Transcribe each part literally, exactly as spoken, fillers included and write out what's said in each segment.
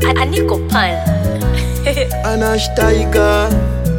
Aniko Pan Anash Tiger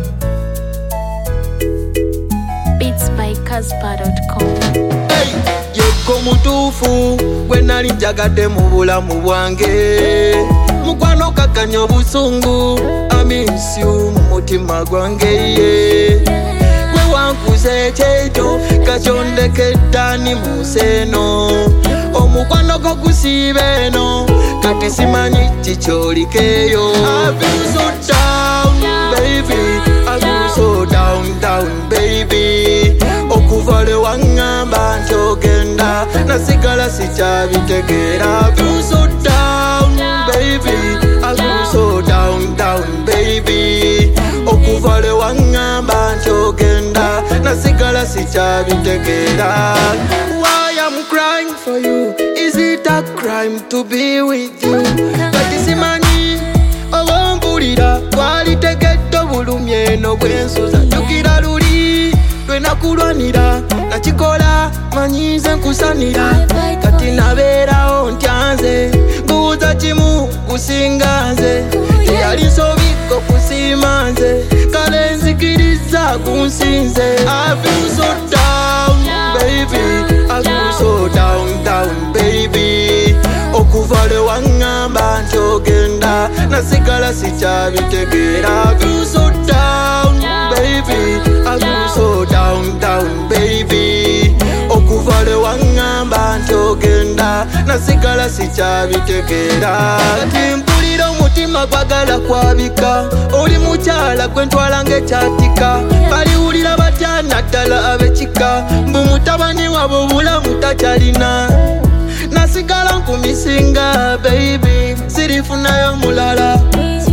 Beats by Casper dot com. Hey, yeko mutufu gwe nali njagade mu bulamu bwange mukwano kakanyo busungu I miss you mu mutima gwange ye gwe wankuze ekyejo kakyondekeddani mu seno omukwano go gusibe eno kati simanyi kikyolikeyo I feel so down baby I feel so down down baby okuvale wangamba njogenda nasigala sikyabitegeera I feel so down baby I feel so down down baby okuvale wangamba njogenda nasigala sikyabitegeera Why I'm crying for you Is it a crime to be with you Kati simanyi owompulira twalitegedde obulumye eno bwensuza jjukira luli lwenakulwanira nakikola manyize nkusanira kati nabeerawo ntyanze mbuuza kimu kusinga nze teyali nsobiko kusiima nze kale nzikiriza kunsinze I feel so down baby I feel so down down baby okuvale wangamba njogenda nasigala sikyabitegeera I feel so down baby I feel so down down baby okuvale wangamba njogenda nasigala sikyabitegeera kati mpulira omutima gwagala kwabika oli mukyala gwe ntwala ng'ekyatika baliwulira batya naddala ab'ekika mbu mutabani wabwe obulamu takyalina nasigala nkumisinga baby sirifunayo mulala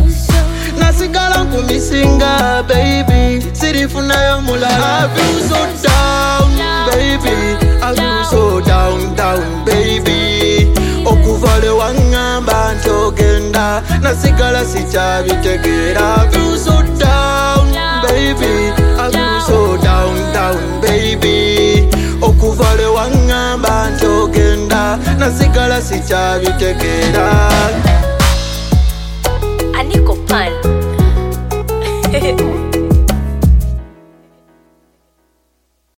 nasigala nkumisinga baby sirifunayo mulala I feel so down baby I feel so down down baby okuvale wangamba njogenda nasigala sikyabitegeera I feel so down baby I feel so down down baby okuvale wangamba njogenda nasigala sikyabitegeera Aniko Pan